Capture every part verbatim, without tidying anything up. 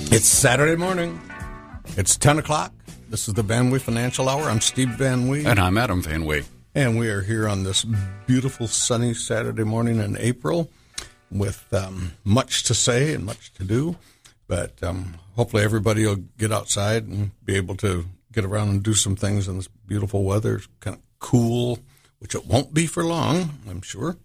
It's Saturday morning. It's ten o'clock. This is the Van Wee Financial Hour. I'm Steve Van Wee. And I'm Adam Van Wee. And we are here on this beautiful sunny Saturday morning in April with um, much to say and much to do. But um, hopefully everybody will get outside and be able to get around and do some things in this beautiful weather. It's kind of cool, which it won't be for long, I'm sure.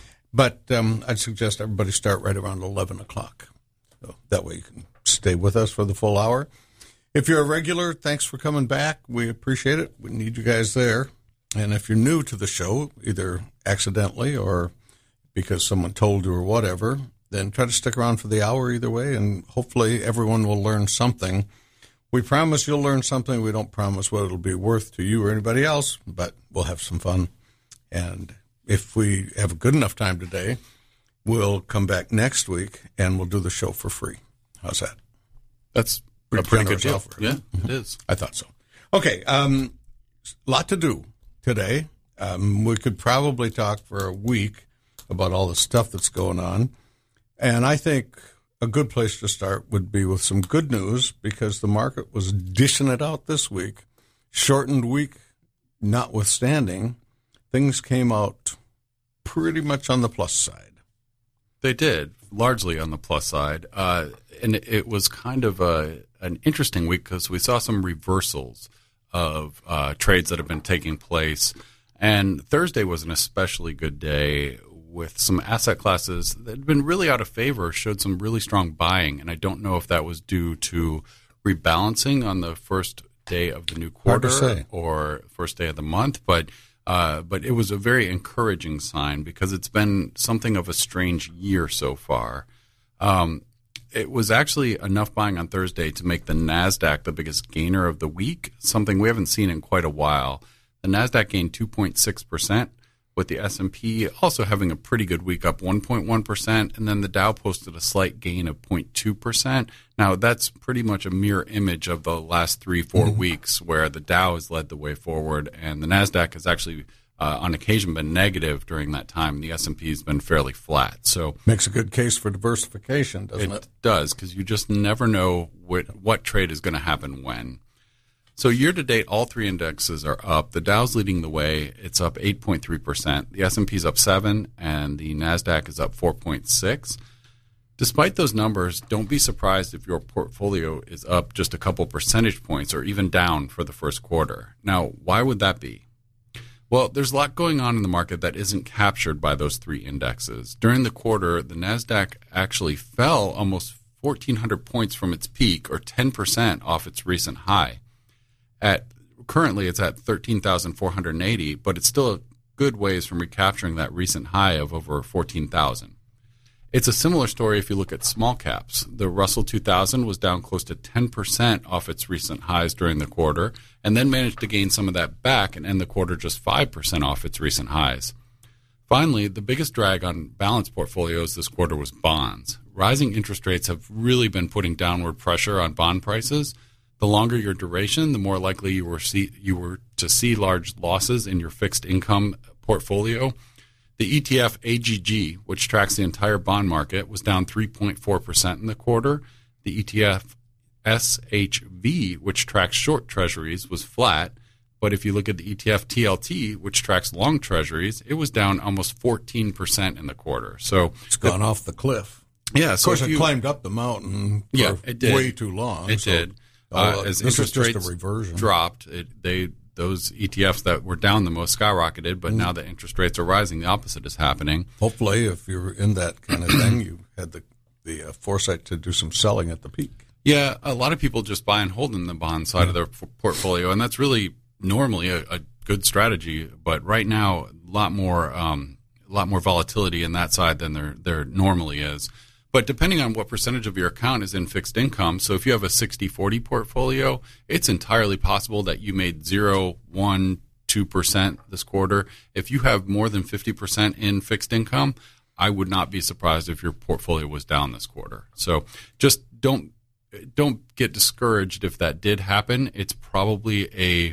But um, I'd suggest everybody start right around eleven o'clock. So that way you can stay with us for the full hour. If you're a regular, thanks for coming back. We appreciate it. We need you guys there. And if you're new to the show, either accidentally or because someone told you or whatever, then try to stick around for the hour either way, and hopefully everyone will learn something. We promise you'll learn something. We don't promise what it'll be worth to you or anybody else, but we'll have some fun. And if we have a good enough time today, we'll come back next week and we'll do the show for free. How's that? That's Pretty a pretty good deal. offer. Yeah, it is. I thought so. Okay, um, a lot to do today. Um, we could probably talk for a week about all the stuff that's going on. And I think a good place to start would be with some good news, because the market was dishing it out this week. Shortened week notwithstanding, things came out pretty much on the plus side. They did, largely on the plus side. Uh, and it was kind of a, an interesting week because we saw some reversals of uh, trades that have been taking place. And Thursday was an especially good day with some asset classes that had been really out of favor, showed some really strong buying. And I don't know if that was due to rebalancing on the first day of the new quarter or first day of the month. But Uh, but it was a very encouraging sign because it's been something of a strange year so far. Um, it was actually enough buying on Thursday to make the NASDAQ the biggest gainer of the week, something we haven't seen in quite a while. The NASDAQ gained two point six percent, with the S and P also having a pretty good week, up one point one percent, and then the Dow posted a slight gain of zero point two percent. Now, that's pretty much a mirror image of the last three, four mm-hmm. weeks where the Dow has led the way forward, and the NASDAQ has actually, uh, on occasion, been negative during that time. The S and P has been fairly flat. So makes a good case for diversification, doesn't it? It does, because you just never know what, what trade is going to happen when. So year-to-date, all three indexes are up. The Dow's leading the way. It's up eight point three percent. The S and P's up seven percent, and the NASDAQ is up four point six percent. Despite those numbers, don't be surprised if your portfolio is up just a couple percentage points or even down for the first quarter. Now, why would that be? Well, there's a lot going on in the market that isn't captured by those three indexes. During the quarter, the NASDAQ actually fell almost fourteen hundred points from its peak, or ten percent off its recent high. At currently, it's at thirteen thousand four hundred eighty, but it's still a good ways from recapturing that recent high of over fourteen thousand. It's a similar story if you look at small caps. The Russell two thousand was down close to ten percent off its recent highs during the quarter, and then managed to gain some of that back and end the quarter just five percent off its recent highs. Finally, the biggest drag on balanced portfolios this quarter was bonds. Rising interest rates have really been putting downward pressure on bond prices. The longer your duration, the more likely you were see you were to see large losses in your fixed income portfolio. The E T F A G G, which tracks the entire bond market, was down three point four percent in the quarter. The E T F S H V, which tracks short treasuries, was flat. But if you look at the E T F T L T, which tracks long treasuries, it was down almost fourteen percent in the quarter. So it's gone the, off the cliff. Yeah, of course, so it you, climbed up the mountain for yeah, it did. way too long. It so. did. Uh, uh, as this interest is just rates a reversion. dropped, it, they those E T Fs that were down the most skyrocketed, but mm. now that interest rates are rising, the opposite is happening. Hopefully, if you're in that kind of thing, you had the, the uh, foresight to do some selling at the peak. Yeah, a lot of people just buy and hold in the bond side yeah. of their f- portfolio, and that's really normally a, a good strategy. But right now, a lot more um, a lot more volatility in that side than there there normally is. But depending on what percentage of your account is in fixed income, so if you have a sixty forty portfolio, it's entirely possible that you made zero, one, two percent this quarter. If you have more than fifty percent in fixed income, I would not be surprised if your portfolio was down this quarter. So just don't don't get discouraged if that did happen. It's probably a,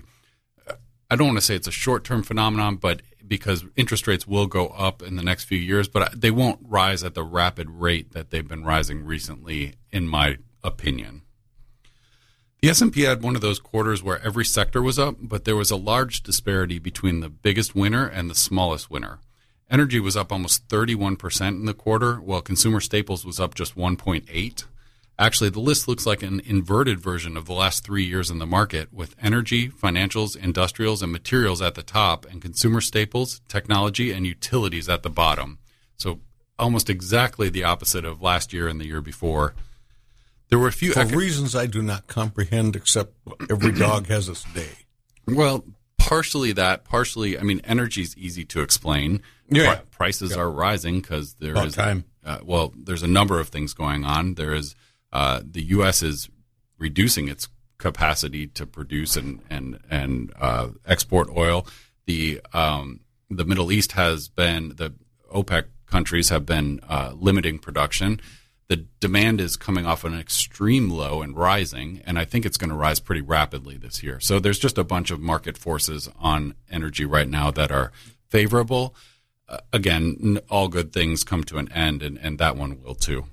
I don't want to say it's a short-term phenomenon, but because interest rates will go up in the next few years, but they won't rise at the rapid rate that they've been rising recently, in my opinion. The S and P had one of those quarters where every sector was up, but there was a large disparity between the biggest winner and the smallest winner. Energy was up almost thirty-one percent in the quarter, while consumer staples was up just one point eight. Actually, the list looks like an inverted version of the last three years in the market, with energy, financials, industrials, and materials at the top, and consumer staples, technology, and utilities at the bottom. So almost exactly the opposite of last year and the year before. There were a few For eco- reasons I do not comprehend, except every dog has its day. Well, partially that, partially, I mean, energy is easy to explain. Yeah. Pri- prices Yeah. are rising because there About is, time. Uh, well, there's a number of things going on. There is, uh, the U S is reducing its capacity to produce and, and, and, uh, export oil. The, um, the Middle East has been, the OPEC countries have been, uh, limiting production. The demand is coming off an extreme low and rising, and I think it's going to rise pretty rapidly this year. So there's just a bunch of market forces on energy right now that are favorable. Uh, again, all good things come to an end, and, and that one will too.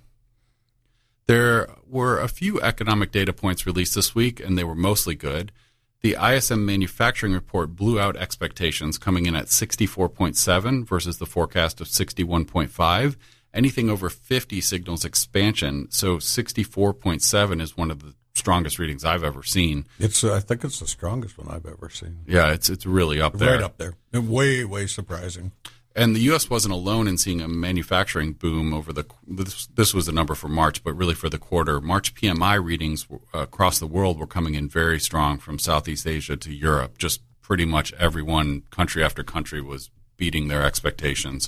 There were a few economic data points released this week, and they were mostly good. The I S M manufacturing report blew out expectations, coming in at sixty-four point seven versus the forecast of sixty-one point five. Anything over fifty signals expansion, so sixty-four point seven is one of the strongest readings I've ever seen. It's uh, I think it's the strongest one I've ever seen. Yeah, it's it's really up there. Right up there. Way, way surprising. And the U S wasn't alone in seeing a manufacturing boom over the this, this was the number for March, but really for the quarter. March P M I readings uh, across the world were coming in very strong from Southeast Asia to Europe. Just pretty much everyone, country after country, was beating their expectations.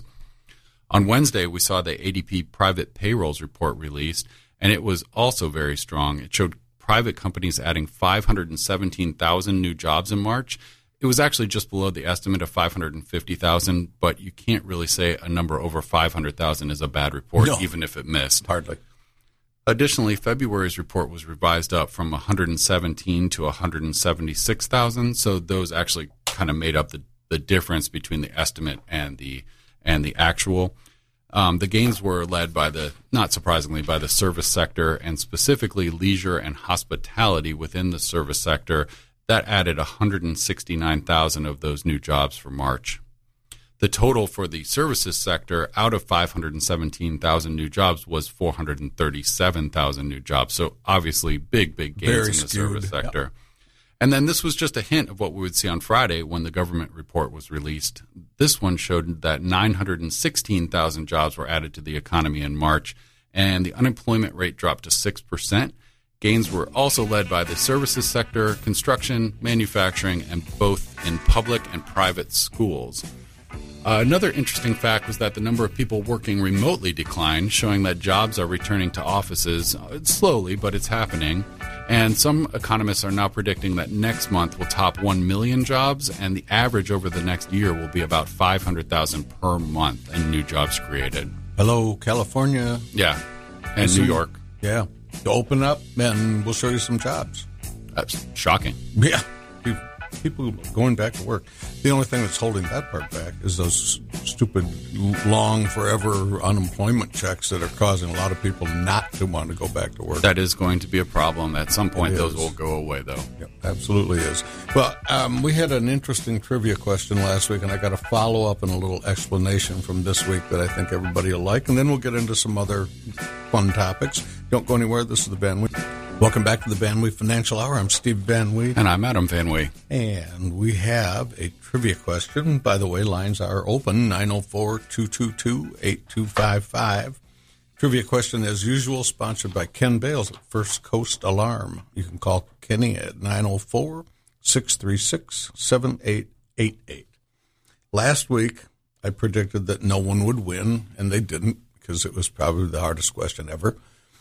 On Wednesday, we saw the A D P private payrolls report released, and it was also very strong. It showed private companies adding five hundred seventeen thousand new jobs in March. It was actually just below the estimate of five hundred fifty thousand, but you can't really say a number over five hundred thousand is a bad report, No. even if it missed. Hardly. Additionally, February's report was revised up from one hundred seventeen to one hundred seventy-six thousand, so those actually kind of made up the, the difference between the estimate and the and the actual. Um, the gains were led by the, not surprisingly, by the service sector, and specifically leisure and hospitality within the service sector. That added one hundred sixty-nine thousand of those new jobs for March. The total for the services sector out of five hundred seventeen thousand new jobs was four hundred thirty-seven thousand new jobs. So obviously big, big gains Very in the skewed. service sector. And then this was just a hint of what we would see on Friday when the government report was released. This one showed that nine hundred sixteen thousand jobs were added to the economy in March, and the unemployment rate dropped to six percent. Gains were also led by the services sector, construction, manufacturing, and both in public and private schools. Uh, another interesting fact was that the number of people working remotely declined, showing that jobs are returning to offices uh, slowly, but it's happening. And some economists are now predicting that next month will top one million jobs, and the average over the next year will be about five hundred thousand per month in new jobs created. Hello, California. Yeah, and New York. Yeah. Open up, and we'll show you some jobs. That's shocking. Yeah. People going back to work. The only thing that's holding that part back is those stupid, long, forever unemployment checks that are causing a lot of people not to want to go back to work. That is going to be a problem. At some point, It those is. will go away, though. Yep, absolutely is. Well, um, we had an interesting trivia question last week, and I got a follow-up and a little explanation from this week that I think everybody will like, and then we'll get into some other fun topics. Don't go anywhere. This is the Van Wee. Welcome back to the Van Wee Financial Hour. I'm Steve Van Wee. And I'm Adam Van Wee. And we have a trivia question. By the way, lines are open, nine oh four, two two two, eight two five five. Trivia question, as usual, sponsored by Ken Bales at First Coast Alarm. You can call Kenny at nine oh four, six three six, seven eight eight eight. Last week, I predicted that no one would win, and they didn't, because it was probably the hardest question ever.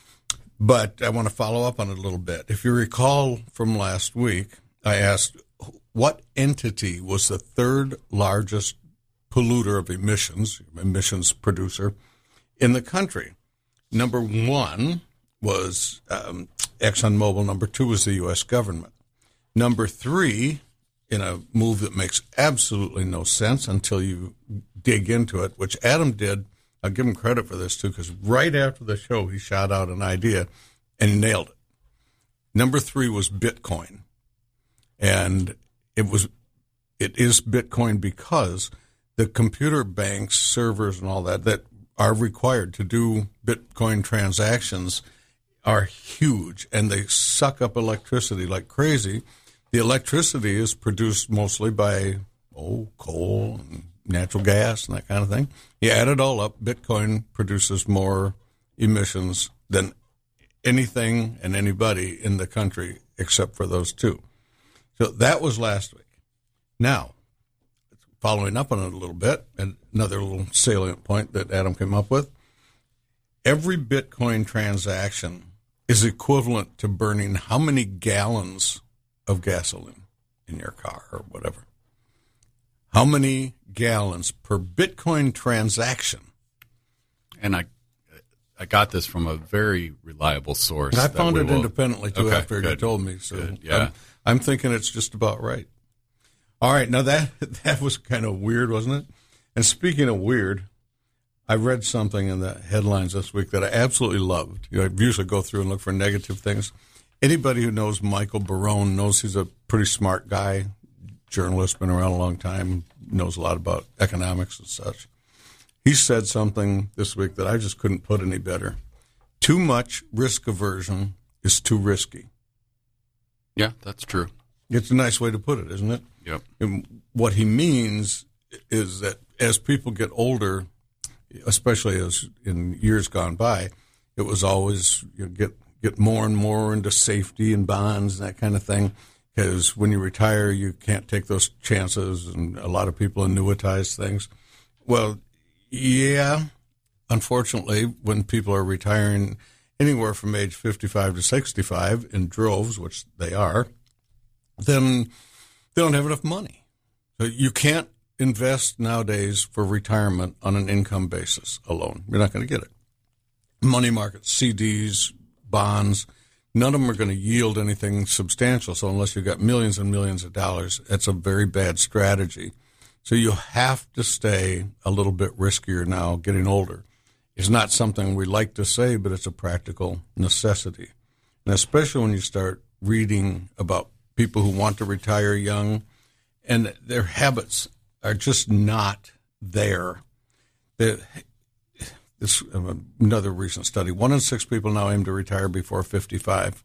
But I want to follow up on it a little bit. If you recall from last week, I asked what entity was the third largest polluter of emissions, emissions producer, in the country. Number one was um, ExxonMobil. Number two was the U S government. Number three, in a move that makes absolutely no sense until you dig into it, which Adam did. I'll give him credit for this, too, because right after the show, he shot out an idea. and he nailed it. Number three was Bitcoin. And it was, it is Bitcoin because the computer banks, servers, and all that that are required to do Bitcoin transactions are huge, and they suck up electricity like crazy. The electricity is produced mostly by, oh, coal and natural gas and that kind of thing. You add it all up, Bitcoin produces more emissions than anything and anybody in the country except for those two. So that was last week. Now, following up on it a little bit, and another little salient point that Adam came up with, every Bitcoin transaction is equivalent to burning how many gallons of gasoline in your car or whatever. How many gallons per Bitcoin transaction? And I I got this from a very reliable source. And I found it will... independently, too, okay, after good. you told me. So Good, yeah. I'm, I'm thinking it's just about right. All right, now that that was kind of weird, wasn't it? And speaking of weird, I read something in the headlines this week that I absolutely loved. You know, I usually go through and look for negative things. Anybody who knows Michael Barone knows he's a pretty smart guy, journalist, been around a long time, knows a lot about economics and such. He said something this week that I just couldn't put any better. Too much risk aversion is too risky. Yeah, that's true. It's a nice way to put it, isn't it? Yep. And what he means is that as people get older, especially as in years gone by, it was always you know, get get more and more into safety and bonds and that kind of thing. Because when you retire, you can't take those chances, and a lot of people annuitize things. Well, yeah, unfortunately, when people are retiring anywhere from age fifty-five to sixty-five in droves, which they are, then they don't have enough money. So you can't invest nowadays for retirement on an income basis alone. You're not going to get it. Money markets, C Ds, bonds, none of them are going to yield anything substantial. So unless you've got millions and millions of dollars, that's a very bad strategy. So you have to stay a little bit riskier now, getting older. It's not something we like to say, but it's a practical necessity. And especially when you start reading about people who want to retire young, and their habits are just not there. They're, this another recent study. One in six people now aim to retire before fifty-five.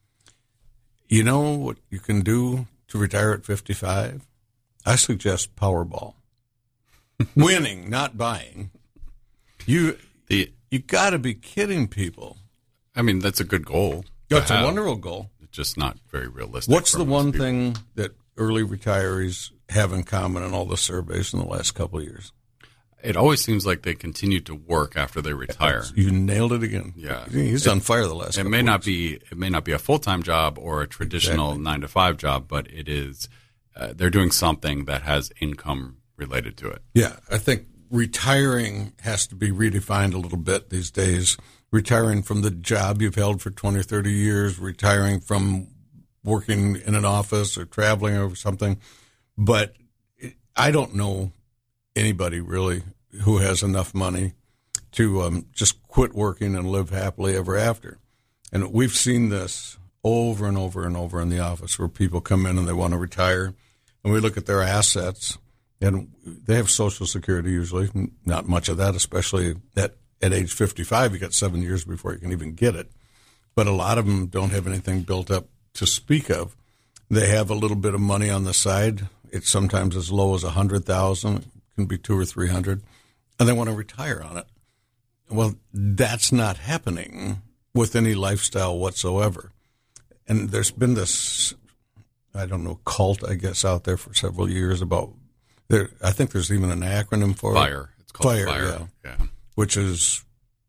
You know what you can do to retire at fifty-five? I suggest Powerball. Winning, not buying. You the you got to be kidding people. I mean, that's a good goal. That's a wonderful goal. It's just not very realistic. What's the one people. thing that early retirees have in common in all the surveys in the last couple of years? It always seems like they continue to work after they retire. You nailed it again. Yeah, he's it, on fire the last. It couple may of not weeks. be. It may not be a full time job or a traditional Exactly. nine to five job, but it is. Uh, they're doing something that has income related to it. Yeah, I think retiring has to be redefined a little bit these days. Retiring from the job you've held for twenty or thirty years, retiring from working in an office or traveling or something. But I don't know anybody really who has enough money to um, just quit working and live happily ever after. And we've seen this over and over and over in the office where people come in and they want to retire. And we look at their assets, and they have Social Security usually, not much of that, especially at, at age fifty-five. You got seven years before you can even get it. But a lot of them don't have anything built up to speak of. They have a little bit of money on the side. It's sometimes as low as one hundred thousand dollars. It can be two or three hundred, and they want to retire on it. Well, that's not happening with any lifestyle whatsoever. And there's been this, I don't know, cult, I guess, out there for several years about there. I think there's even an acronym for FIRE. it. It's called FIRE, FIRE. yeah. yeah. Which is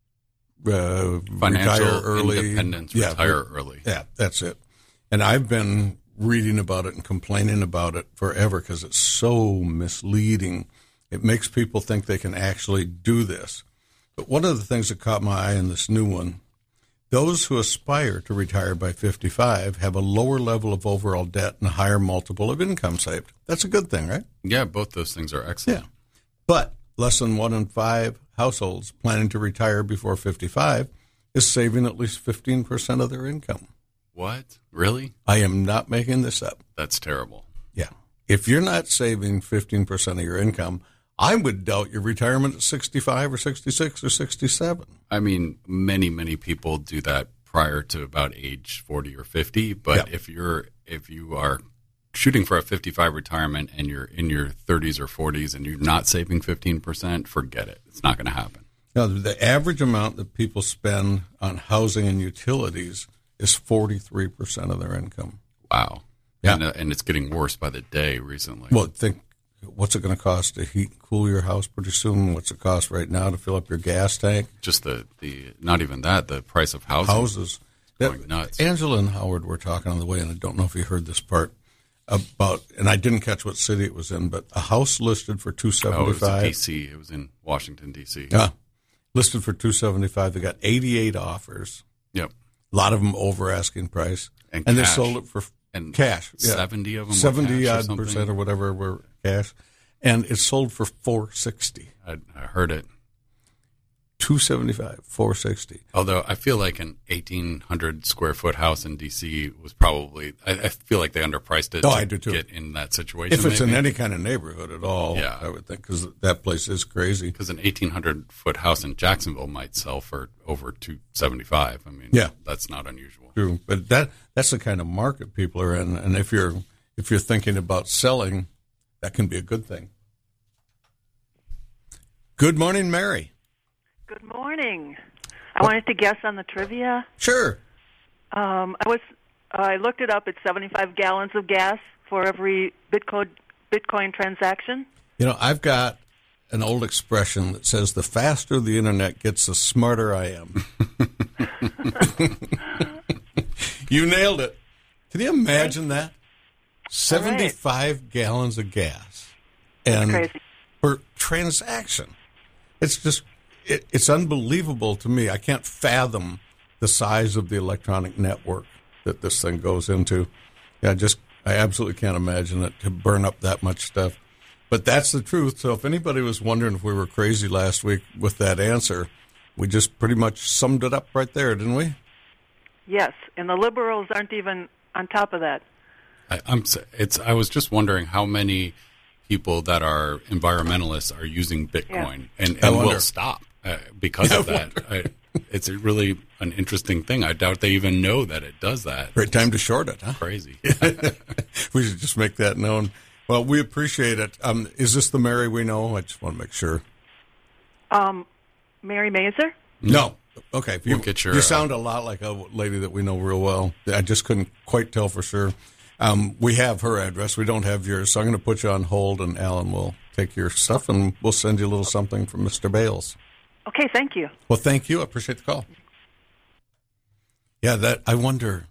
uh, Financial retire early, independence, yeah, retire re- early. Yeah, that's it. And I've been reading about it and complaining about it forever because it's so misleading. It makes people think they can actually do this. But one of the things that caught my eye in this new one, those who aspire to retire by fifty-five have a lower level of overall debt and a higher multiple of income saved. That's a good thing, right? Yeah, both those things are excellent. Yeah. But less than one in five households planning to retire before fifty-five is saving at least fifteen percent of their income. What? Really? I am not making this up. That's terrible. Yeah. If you're not saving fifteen percent of your income, I would doubt your retirement at sixty-five or sixty-six or sixty-seven. I mean, many, many people do that prior to about age forty or fifty. But yeah. if you're if you are shooting for a fifty-five retirement and you're in your thirties or forties and you're not saving fifteen percent, forget it. It's not going to happen. Now, the average amount that people spend on housing and utilities is forty-three percent of their income. Wow. Yeah. And, uh, and it's getting worse by the day recently. Well, think, what's it going to cost to heat and cool your house pretty soon? What's it cost right now to fill up your gas tank? Just the, the not even that, the price of housing. Houses. Going That, nuts. Angela and Howard were talking on the way, and I don't know if you heard this part, about, and I didn't catch what city it was in, but a house listed for two Oh, it was in seventy-five. D C. It was in Washington, D C. Yeah. Listed for two seventy-five. They got eighty-eight offers. Yep. A lot of them over asking price. And And they cash. sold it for And cash. Yeah. seventy of them seventy were cash or odd something? percent or whatever were cash. And it sold for four sixty. I, I heard it. two seventy-five, four sixty. Although I feel like an eighteen hundred square foot house in D C was probably, I, I feel like they underpriced it Oh, to I do too. get in that situation. If it's maybe. in any kind of neighborhood at all, Yeah. I would think, because that place is crazy. Because an eighteen hundred foot house in Jacksonville might sell for over two seventy-five. I mean, Yeah. that's not unusual. True, but that that's the kind of market people are in, and if you're if you're thinking about selling, that can be a good thing. Good morning, Mary. Good morning. I wanted to guess on the trivia. Sure. Um, I was I looked it up. It's seventy-five gallons of gas for every Bitcoin Bitcoin transaction. You know, I've got an old expression that says, "The faster the internet gets, the smarter I am." You nailed it. Can you imagine that? seventy-five gallons of gas, and Crazy. per transaction. It's just, it, it's unbelievable to me. I can't fathom the size of the electronic network that this thing goes into. Yeah, just, I absolutely can't imagine it to burn up that much stuff. But that's the truth. So if anybody was wondering if we were crazy last week with that answer, we just pretty much summed it up right there, didn't we? Yes, and the liberals aren't even on top of that. I, I'm. s- It's. I was just wondering how many people that are environmentalists are using Bitcoin and, I and wonder. will stop uh, because of I that. I, it's a really an interesting thing. I doubt they even know that it does that. Great time to short it, huh? Crazy. We should just make that known. Well, we appreciate it. Um, is this the Mary we know? I just want to make sure. Um, Mary Mazer? No. Okay. You, We'll get your, you sound a lot like a lady that we know real well. I just couldn't quite tell for sure. Um, we have her address. We don't have yours. So I'm going to put you on hold, and Alan will take your stuff, and we'll send you a little something from Mister Bales. Okay, thank you. Well, thank you. I appreciate the call. Yeah, that I wonder,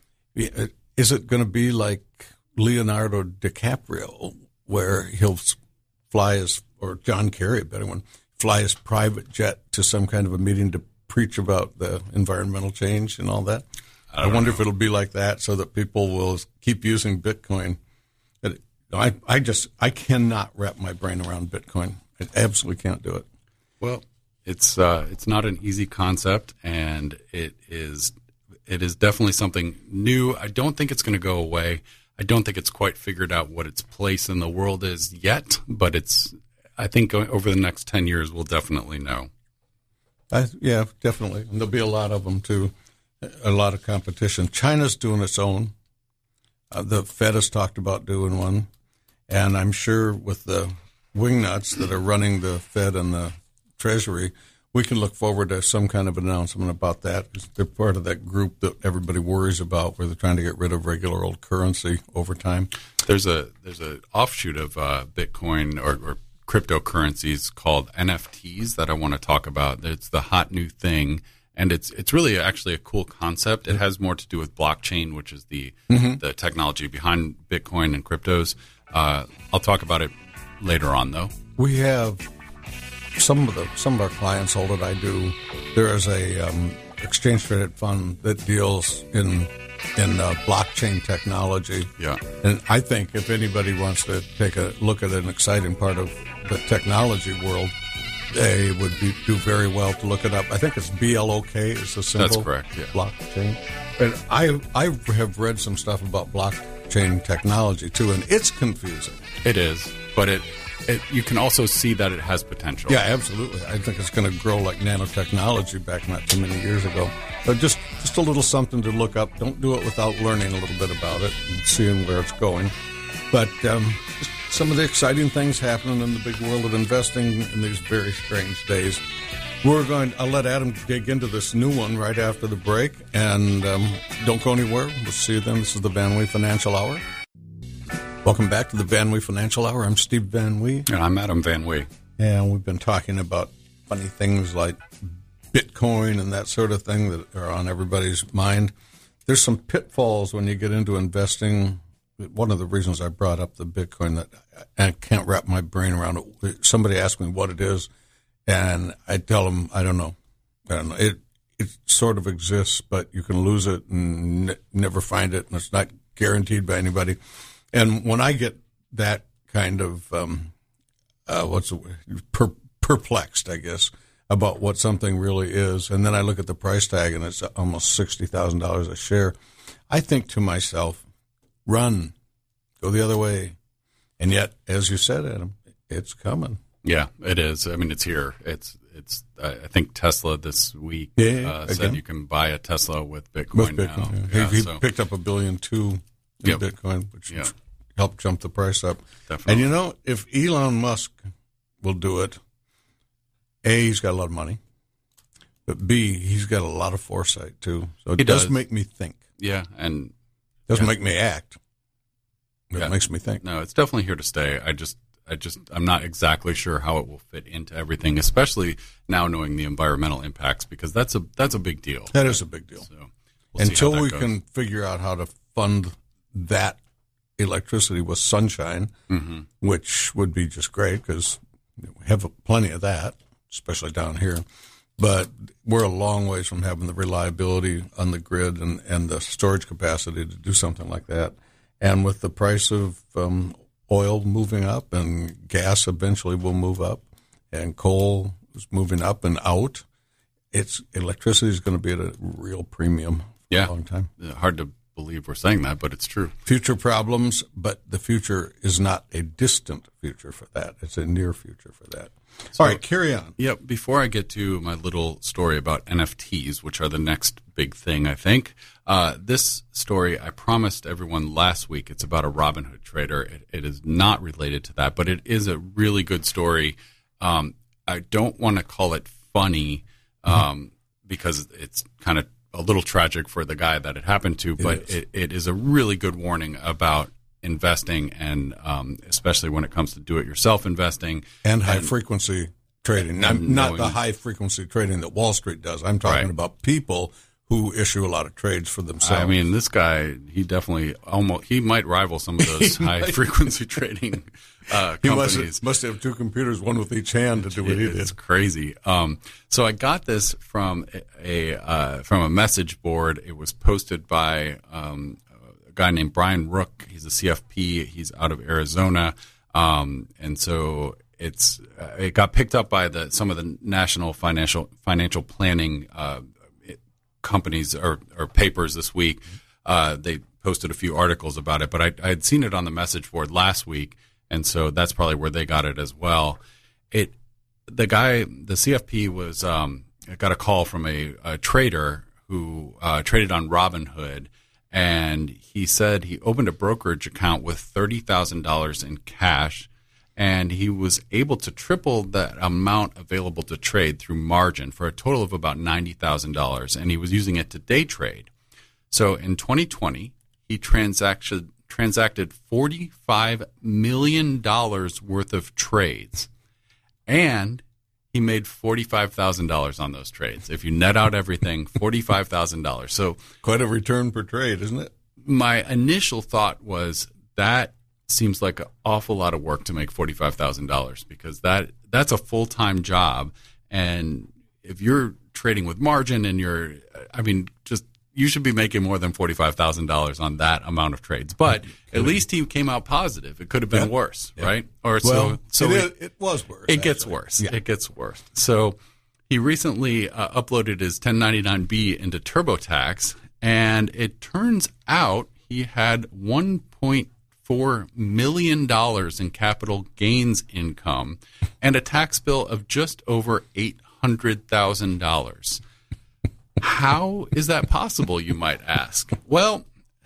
is it going to be like Leonardo DiCaprio, where he'll fly his, or John Kerry, a better one, fly his private jet to some kind of a meeting to preach about the environmental change and all that? I, I wonder know. if it'll be like that, so that people will keep using Bitcoin. It, I, I just, I cannot wrap my brain around Bitcoin. I absolutely can't do it. Well, it's uh, it's not an easy concept, and it is it is definitely something new. I don't think it's going to go away. I don't think it's quite figured out what its place in the world is yet, but it's. I think going, over the next ten years, we'll definitely know. I, yeah, definitely. And there'll be a lot of them, too. A lot of competition. China's doing its own. Uh, the Fed has talked about doing one. And I'm sure with the wingnuts that are running the Fed and the Treasury, we can look forward to some kind of announcement about that. They're part of that group that everybody worries about, where they're trying to get rid of regular old currency over time. There's a there's a offshoot of uh, Bitcoin or, or cryptocurrencies called N F Ts that I want to talk about. It's the hot new thing, and it's it's really actually a cool concept. It has more to do with blockchain, which is the mm-hmm. the technology behind Bitcoin and cryptos. Uh, I'll talk about it later on, though. We have some of the some of our clients hold it. I do. There is a um, exchange traded fund that deals in in uh, blockchain technology. Yeah, and I think if anybody wants to take a look at an exciting part of the technology world, they would be, do very well to look it up. I think it's B L O K is the symbol. That's correct, yeah. Blockchain. And I, I have read some stuff about blockchain technology, too, and it's confusing. It is, but it, it you can also see that it has potential. Yeah, absolutely. I think it's going to grow like nanotechnology back not too many years ago. But just, just a little something to look up. Don't do it without learning a little bit about it and seeing where it's going. But um, just some of the exciting things happening in the big world of investing in these very strange days. We're going. I'll let Adam dig into this new one right after the break, and um, don't go anywhere. We'll see you then. This is the Van Wee Financial Hour. Welcome back to the Van Wee Financial Hour. I'm Steve Van Wee, and I'm Adam Van Wee, and we've been talking about funny things like Bitcoin and that sort of thing that are on everybody's mind. There's some pitfalls when you get into investing. One of the reasons I brought up the Bitcoin that I can't wrap my brain around it. Somebody asked me what it is. And I tell them, I don't know. I don't know. It it sort of exists, but you can lose it and n- never find it, and it's not guaranteed by anybody. And when I get that kind of, um, uh, what's the word? Per- perplexed, I guess, about what something really is, and then I look at the price tag and it's almost sixty thousand dollars a share, I think to myself, run, go the other way. And yet, as you said, Adam, it's coming. Yeah, it is. I mean, it's here. It's it's. I think Tesla this week yeah, uh, said you can buy a Tesla with Bitcoin, with now. Bitcoin. Yeah. Yeah, he he so. picked up a billion two in Yep. Bitcoin, which Yep. helped jump the price up. Definitely. And you know, if Elon Musk will do it, A, he's got a lot of money, but B, he's got a lot of foresight too. So it He does, does. make me think. Yeah, and Doesn't yeah. make me act. But Yeah. It makes me think. No, it's definitely here to stay. I just, I just, I'm not exactly sure how it will fit into everything, especially now knowing the environmental impacts, because that's a that's a big deal. That is a big deal. So we'll see Until how that we goes. can figure out how to fund that electricity with sunshine, Mm-hmm. which would be just great because we have plenty of that, especially down here. But we're a long ways from having the reliability on the grid and, and the storage capacity to do something like that. And with the price of um, oil moving up, and gas eventually will move up, and coal is moving up and out, it's electricity is going to be at a real premium for Yeah. a long time. Hard to believe we're saying that, but it's true. Future problems, but the future is not a distant future for that. It's a near future for that. So- All right, carry on. Yeah, before I get to my little story about N F Ts, which are the next big thing, I think, uh, this story I promised everyone last week. It's about a Robinhood trader. It, it is not related to that, but it is a really good story. Um, I don't want to call it funny um, mm-hmm. because it's kind of a little tragic for the guy that it happened to, but it is, it, it is a really good warning about investing, and um, especially when it comes to do-it-yourself investing. And high-frequency trading. Not, and not knowing- the high-frequency trading that Wall Street does. I'm talking Right. about people who issue a lot of trades for themselves. I mean, this guy, he definitely almost, he might rival some of those high-frequency trading uh, he must companies. have, must have two computers, one with each hand, to do what he did. It's crazy. Um, so I got this from a, a uh, from a message board. It was posted by um, a guy named Brian Rook. He's a C F P. He's out of Arizona, um, and so it's uh, it got picked up by the some of the national financial financial planning uh, companies or, or papers this week. Uh, they posted a few articles about it, but I, I had seen it on the message board last week, and so that's probably where they got it as well. It the guy, the C F P was um, got a call from a, a trader who uh, traded on Robinhood, and he said he opened a brokerage account with thirty thousand dollars in cash, and he was able to triple that amount available to trade through margin for a total of about ninety thousand dollars, and he was using it to day trade. So in twenty twenty, he transacted transacted forty-five million dollars worth of trades, and he made forty-five thousand dollars on those trades. If you net out everything, forty-five thousand dollars. So Quite a return per trade, isn't it? my initial thought was that seems like an awful lot of work to make forty-five thousand dollars, because that that's a full-time job. And if you're trading with margin and you're, I mean, just you should be making more than forty-five thousand dollars on that amount of trades. But at least he came out positive. It could have been Yeah. worse, Yeah. right? Or Well, so, so it, we- is, it was worse. it gets actually. worse. Yeah. It gets worse. So he recently uh, uploaded his ten ninety-nine B into TurboTax, and it turns out he had one point four million dollars in capital gains income and a tax bill of just over eight hundred thousand dollars. How is that possible, you might ask? Well,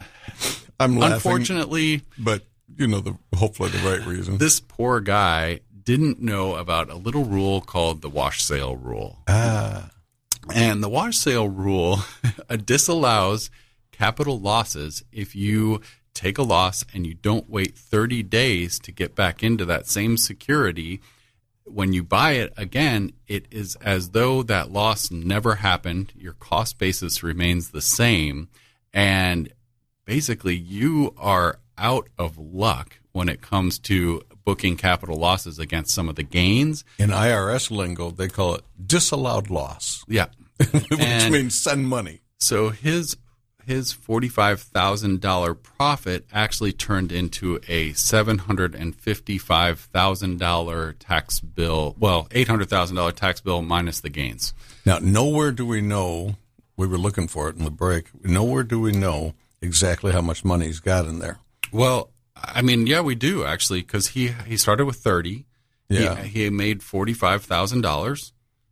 I'm laughing, unfortunately, but you know, the hopefully the right reason. this poor guy didn't know about a little rule called the wash sale rule. Ah, And the wash sale rule disallows capital losses if you take a loss and you don't wait thirty days to get back into that same security. When you buy it again, it is as though that loss never happened. Your cost basis remains the same. And basically, you are out of luck when it comes to booking capital losses against some of the gains. in I R S lingo, they call it disallowed loss, Yeah. which And- means send money. So his his forty-five thousand dollars profit actually turned into a seven hundred fifty-five thousand dollars tax bill. Well, eight hundred thousand dollars tax bill minus the gains. Now, nowhere do we know, we were looking for it in the break, nowhere do we know exactly how much money he's got in there. Well, I mean, yeah, we do actually, because he he started with thirty. Yeah. He, he made forty-five thousand dollars,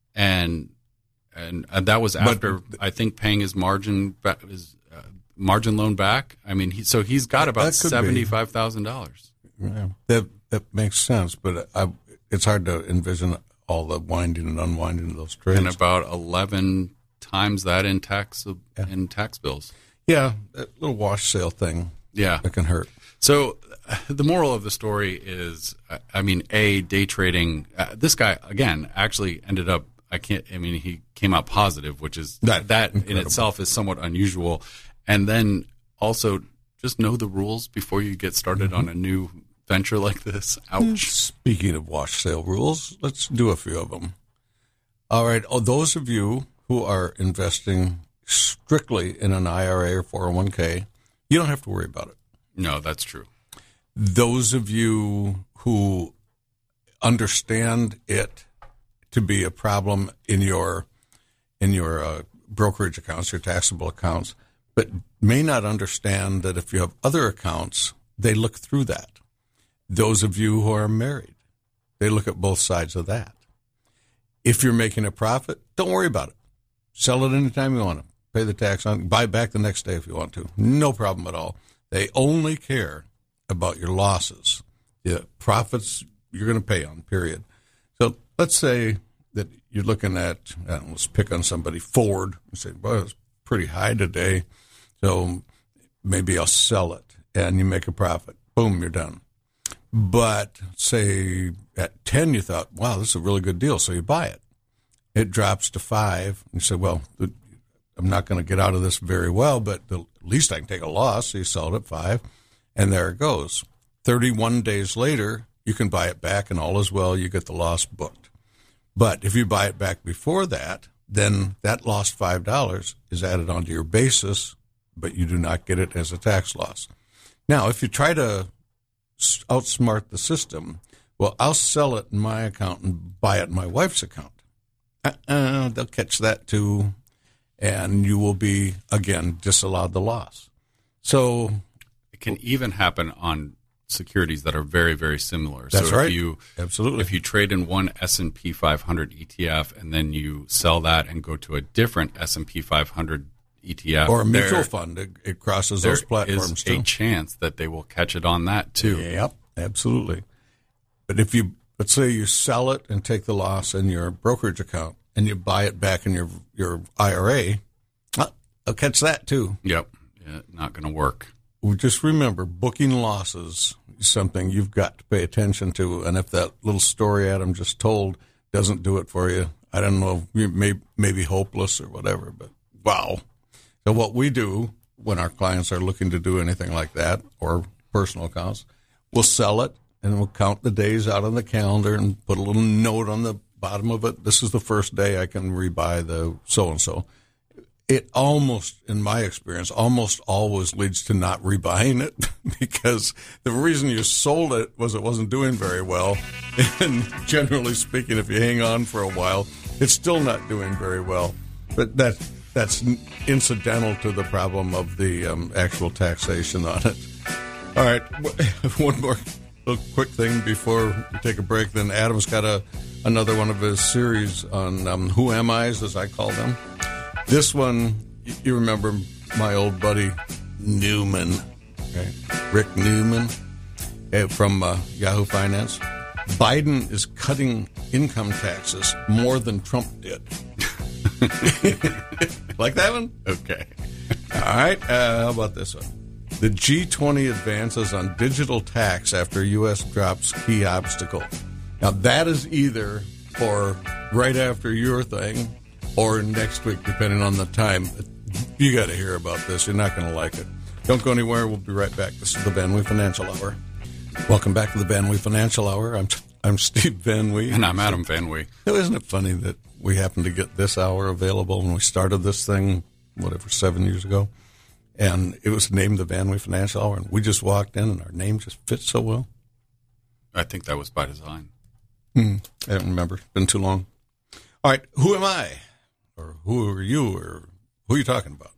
and and uh, that was after I think paying his margin ba- his uh, margin loan back. I mean, he, so he's got about That could be. seventy-five thousand dollars. Yeah. That that makes sense, but I, it's hard to envision all the winding and unwinding of those trades. And about eleven times that in tax Yeah. in tax bills. yeah, that little wash sale thing, Yeah. that can hurt. So uh, the moral of the story is, uh, I mean, a day trading. Uh, this guy again actually ended up. I can't. I mean, he came out positive, which is That- that in incredible. itself is somewhat unusual. And then also just know the rules before you get started Mm-hmm. on a new venture like this. Ouch. Speaking of wash sale rules, let's do a few of them. All right. Oh, those of you who are investing strictly in an I R A or four oh one k, you don't have to worry about it. No, that's true. Those of you who understand it to be a problem in your in your uh, brokerage accounts, your taxable accounts, but may not understand that if you have other accounts, they look through that. Those of you who are married, they look at both sides of that. If you're making a profit, don't worry about it. Sell it anytime you want to. Pay the tax on it. Buy back the next day if you want to. No problem at all. They only care about your losses. The profits you're going to pay on, period. So let's say that you're looking at, uh, let's pick on somebody, Ford, and say, well, it's pretty high today, so maybe I'll sell it, and you make a profit. Boom, you're done. But say at ten, you thought, wow, this is a really good deal, so you buy it. It drops to five, and you say, well, I'm not going to get out of this very well, but the, at least I can take a loss. So you sell it at five, and there it goes. thirty-one days later, you can buy it back, and all is well. You get the loss booked. But if you buy it back before that, then that lost five dollars is added onto your basis, but you do not get it as a tax loss. Now, if you try to outsmart the system, well, I'll sell it in my account and buy it in my wife's account. Uh-uh, they'll catch that too, and you will be, again, disallowed the loss. So It can even happen on securities that are very, very similar. That's so right. If you, Absolutely. If you trade in one S and P five hundred E T F and then you sell that and go to a different S and P five hundred E T F, or a mutual there, fund, it, it crosses there those platforms is too. a chance that they will catch it on that too. Yep, absolutely. But if you, let's say you sell it and take the loss in your brokerage account and you buy it back in your your I R A, I'll catch that too. Yep, yeah, not going to work. Well, just remember, booking losses is something you've got to pay attention to. And if that little story Adam just told doesn't do it for you, I don't know, you may, may be hopeless or whatever, but wow. So what we do when our clients are looking to do anything like that, or personal accounts, we'll sell it and we'll count the days out on the calendar and put a little note on the bottom of it. This is the first day I can rebuy the so-and-so. it almost, in my experience, almost always leads to not rebuying it because the reason you sold it was it wasn't doing very well. And generally speaking, if you hang on for a while, it's still not doing very well. But that that's incidental to the problem of the um, actual taxation on it. All right, one more little quick thing before we take a break. Then Adam's got a another one of his series on um, Who Am I's, as I call them. This one, you remember my old buddy Newman, okay? Rick Newman from uh, Yahoo Finance. Biden is cutting income taxes more than Trump did. Like that one? Okay. All right. Uh, how about this one? The G twenty advances on digital tax after U S drops key obstacle. Now, that is either for right after your thing or next week, depending on the time. You got to hear about this. You're not going to like it. Don't go anywhere. We'll be right back. This is the Van Wee Financial Hour. Welcome back to the Van Wee Financial Hour. I'm I'm Steve Van Wee. And I'm Adam Van Wee. Isn't it funny that we happened to get this hour available when we started this thing, whatever, seven years ago? And it was named the Van Wee Financial Hour, and we just walked in, and our name just fit so well. I think that was by design. Hmm. I don't remember. It's been too long. All right. Who am I? Or who are you? Or who are you talking about?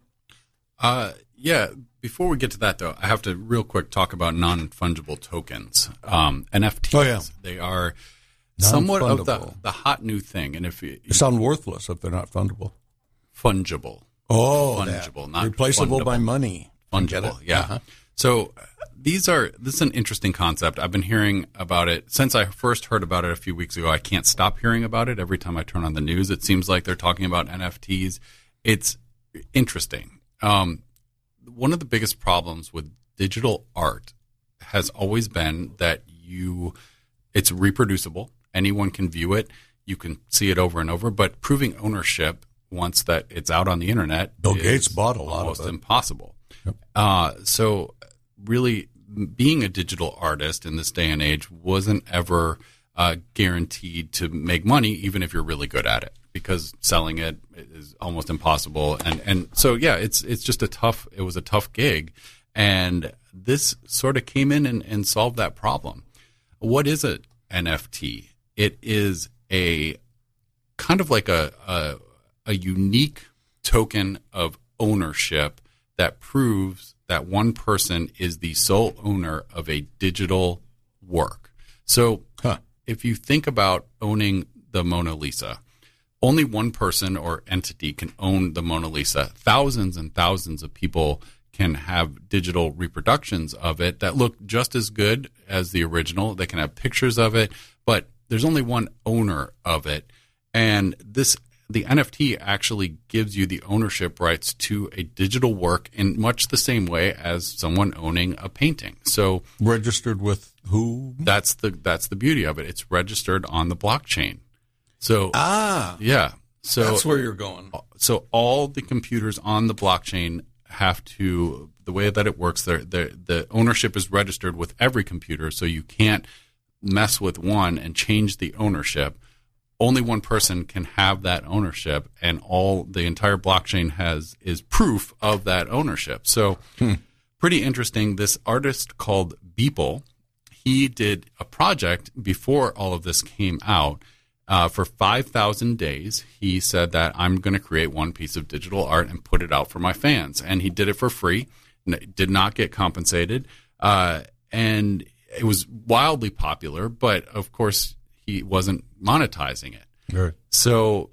Uh, yeah. Before we get to that, though, I have to real quick talk about non-fungible tokens, um, N F Ts. Oh, yeah. They are somewhat of the, the hot new thing. And if you, They sound worthless if they're not fundable. fungible. Oh, fungible, that. not replaceable fundable. by money. Fungible, yeah. Uh-huh. So uh, these are this is an interesting concept. I've been hearing about it since I first heard about it a few weeks ago. I can't stop hearing about it. Every time I turn on the news, it seems like they're talking about N F Ts. It's interesting. Um, one of the biggest problems with digital art has always been that you it's reproducible. Anyone can view it. You can see it over and over. But proving ownership once that it's out on the internet, Bill Gates bought a lot almost of it. impossible. Yep. Uh, so really being a digital artist in this day and age wasn't ever uh, guaranteed to make money, even if you're really good at it, because selling it is almost impossible. And, and so, yeah, it's, it's just a tough, it was a tough gig. And this sort of came in and, and solved that problem. What is an N F T? It is a kind of like a, a a unique token of ownership that proves that one person is the sole owner of a digital work. So huh. if you think about owning the Mona Lisa, only one person or entity can own the Mona Lisa. Thousands and thousands of people can have digital reproductions of it that look just as good as the original. They can have pictures of it, but there's only one owner of it. And this the N F T actually gives you the ownership rights to a digital work in much the same way as someone owning a painting. So registered with who? That's the that's the beauty of it. It's registered on the blockchain. So ah, yeah. So that's where you're going. So all the computers on the blockchain have to the way that it works. The the ownership is registered with every computer, so you can't mess with one and change the ownership. Only one person can have that ownership, and all the entire blockchain has is proof of that ownership. So hmm. pretty interesting. This artist called Beeple, he did a project before all of this came out. Uh, for five thousand days, he said that I'm going to create one piece of digital art and put it out for my fans. And he did it for free, did not get compensated. Uh, and it was wildly popular, but of course, he wasn't monetizing it. Right. So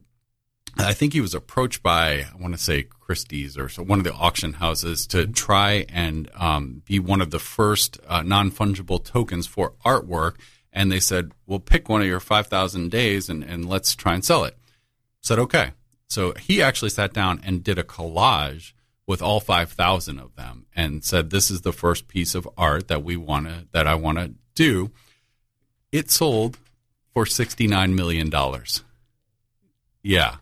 I think he was approached by, I want to say Christie's or so, one of the auction houses to try and um, be one of the first uh, non-fungible tokens for artwork. And they said, well, pick one of your five thousand days and, and let's try and sell it. Said, okay. So he actually sat down and did a collage with all five thousand of them and said, this is the first piece of art that we want to, that I want to do. It sold for sixty-nine million dollars. Yeah.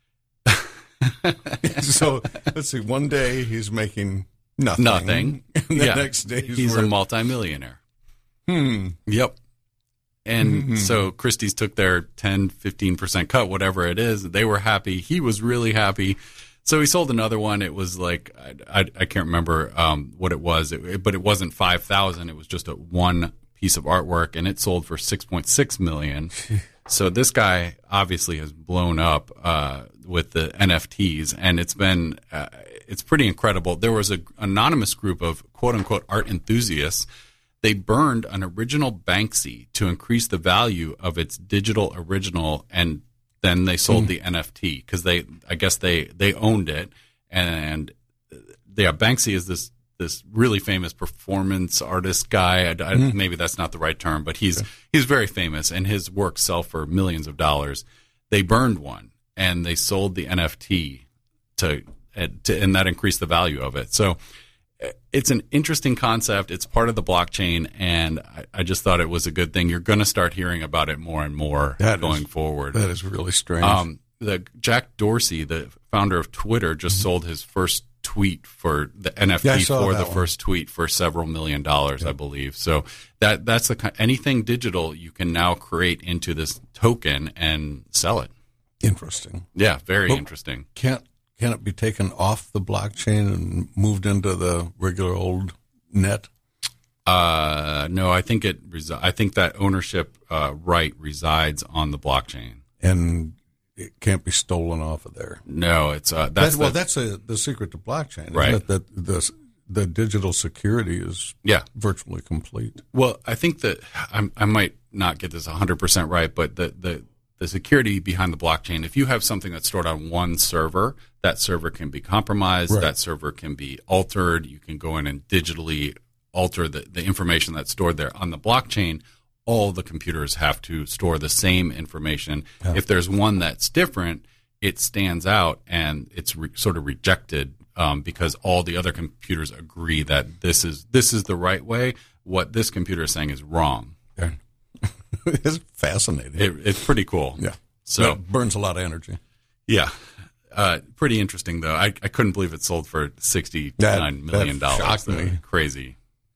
So let's see. One day he's making nothing. Nothing. And the yeah. next day he's, he's worth... a multimillionaire. Hmm. Yep. And mm-hmm. so Christie's took their ten, fifteen percent cut, whatever it is. They were happy. He was really happy. So he sold another one. It was like, I, I, I can't remember um, what it was, it, it, but it wasn't five thousand. It was just a one piece of artwork, and it sold for six point six million dollars. So this guy obviously has blown up uh, with the N F Ts, and it's been uh, it's pretty incredible. There was an anonymous group of quote unquote art enthusiasts. They burned an original Banksy to increase the value of its digital original, and then they sold mm. the N F T because they, I guess they they owned it, and yeah, Banksy is this. This really famous performance artist guy. I, I, mm. Maybe that's not the right term, but he's okay. he's very famous, and his works sell for millions of dollars. They burned one, and they sold the N F T to, to and that increased the value of it. So it's an interesting concept. It's part of the blockchain, and I, I just thought it was a good thing. You're going to start hearing about it more and more that going is, forward. That is really strange. Um, the Jack Dorsey, the founder of Twitter, just mm-hmm. sold his first tweet for the N F T yeah, for the one. first tweet for several million dollars, yeah. I believe. So that that's the kind, anything digital you can now create into this token and sell it. Interesting. Yeah, very but interesting. Can't can it be taken off the blockchain and moved into the regular old net? Uh, no, I think it. Resi- I think that ownership uh, right resides on the blockchain, and it can't be stolen off of there. No, it's uh, that's, that's well, the, that's a, the secret to blockchain, isn't right? It? That the the digital security is yeah. virtually complete. Well, I think that I'm, I might not get this one hundred percent right, but the, the the security behind the blockchain, if you have something that's stored on one server, that server can be compromised. Right. That server can be altered. You can go in and digitally alter the, the information that's stored there. On the blockchain, all the computers have to store the same information. Yeah. If there's one that's different, it stands out and it's re- sort of rejected um, because all the other computers agree that this is this is the right way. What this computer is saying is wrong. Yeah. It's fascinating. It, it's pretty cool. Yeah. So it burns a lot of energy. Yeah. Uh, pretty interesting, though. I, I couldn't believe it sold for sixty-nine million dollars. That shocked me. Crazy.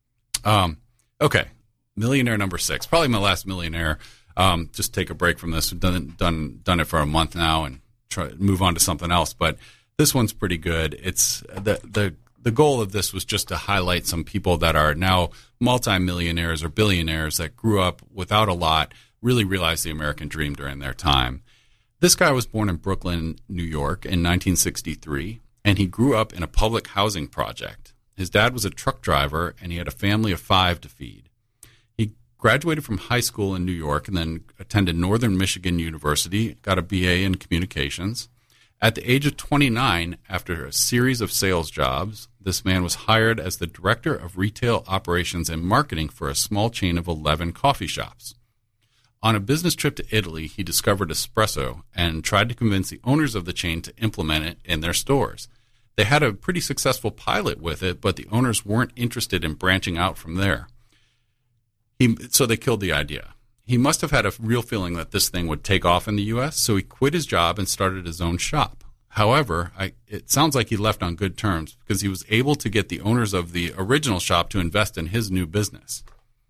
Um, okay. Millionaire number six. Probably my last millionaire. Um, just take a break from this. We've done, done, done it for a month now and try to move on to something else. But this one's pretty good. It's the, the, the goal of this was just to highlight some people that are now multimillionaires or billionaires that grew up without a lot, really realized the American dream during their time. This guy was born in Brooklyn, New York in nineteen sixty-three, and he grew up in a public housing project. His dad was a truck driver, and he had a family of five to feed. He graduated from high school in New York and then attended Northern Michigan University, got a B A in communications. At the age of twenty-nine, after a series of sales jobs, this man was hired as the director of retail operations and marketing for a small chain of eleven coffee shops. On a business trip to Italy, he discovered espresso and tried to convince the owners of the chain to implement it in their stores. They had a pretty successful pilot with it, but the owners weren't interested in branching out from there. He, so they killed the idea. He must have had a real feeling that this thing would take off in the U S, so he quit his job and started his own shop. However, I, it sounds like he left on good terms because he was able to get the owners of the original shop to invest in his new business.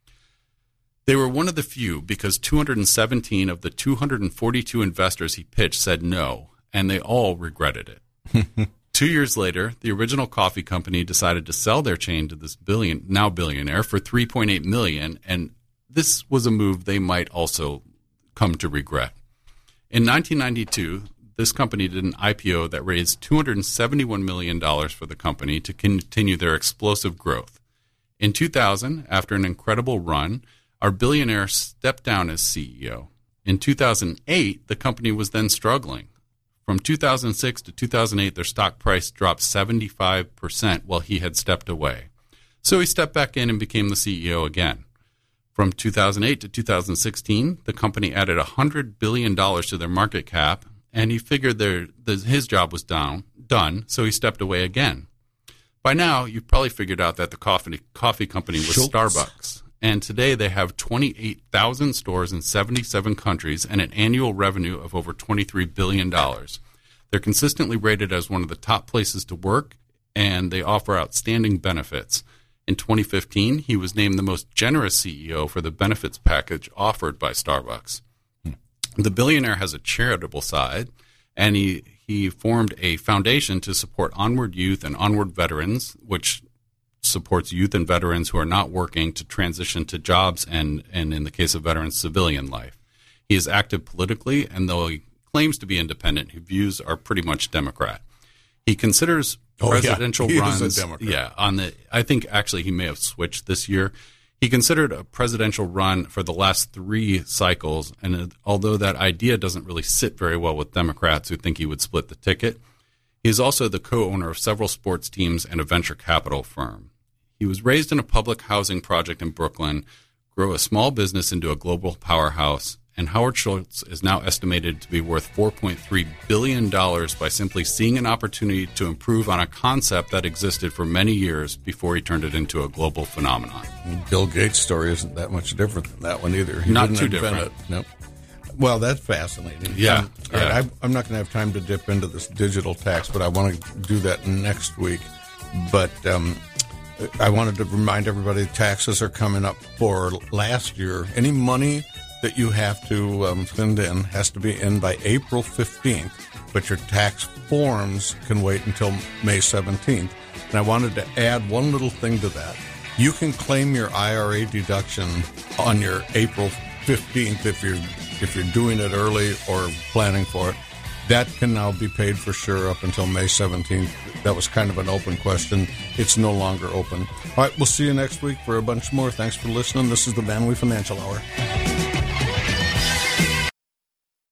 They were one of the few because two hundred seventeen of the two hundred forty-two investors he pitched said no, and they all regretted it. Two years later, the original coffee company decided to sell their chain to this billion, now billionaire for three point eight million dollars, and this was a move they might also come to regret. In nineteen ninety-two, this company did an I P O that raised two hundred seventy-one million dollars for the company to continue their explosive growth. In two thousand, after an incredible run, our billionaire stepped down as C E O. In two thousand eight, the company was then struggling. From two thousand six to two thousand eight, their stock price dropped seventy-five percent while he had stepped away. So he stepped back in and became the C E O again. From two thousand eight to two thousand sixteen, the company added one hundred billion dollars to their market cap, and he figured their, the, his job was down, done, so he stepped away again. By now, you've probably figured out that the coffee, coffee company was Schultz. Starbucks. And today they have twenty-eight thousand stores in seventy-seven countries and an annual revenue of over twenty-three billion dollars. They're consistently rated as one of the top places to work, and they offer outstanding benefits. In twenty fifteen, he was named the most generous C E O for the benefits package offered by Starbucks. Hmm. The billionaire has a charitable side, and he, he formed a foundation to support Onward Youth and Onward Veterans, which supports youth and veterans who are not working to transition to jobs and, and in the case of veterans, civilian life. He is active politically, and though he claims to be independent, his views are pretty much Democrat. He considers oh, presidential yeah. he runs. Is a Democrat. Yeah, on the. I think actually he may have switched this year. He considered a presidential run for the last three cycles, and although that idea doesn't really sit very well with Democrats who think he would split the ticket, he is also the co-owner of several sports teams and a venture capital firm. He was raised in a public housing project in Brooklyn, grew a small business into a global powerhouse, and Howard Schultz is now estimated to be worth four point three billion dollars by simply seeing an opportunity to improve on a concept that existed for many years before he turned it into a global phenomenon. Bill Gates' story isn't that much different than that one either. He Not didn't too invent different. It. Nope. Well, that's fascinating. Yeah. Um, all yeah. right, I, I'm not going to have time to dip into this digital tax, but I want to do that next week. But um, I wanted to remind everybody taxes are coming up for last year. Any money that you have to um, send in has to be in by April fifteenth, but your tax forms can wait until May seventeenth. And I wanted to add one little thing to that. You can claim your I R A deduction on your April fifteenth if you're if you're doing it early or planning for it. That can now be paid for sure up until May seventeenth. That was kind of an open question. It's no longer open. All right, we'll see you next week for a bunch more. Thanks for listening. This is the Van Wee Financial Hour.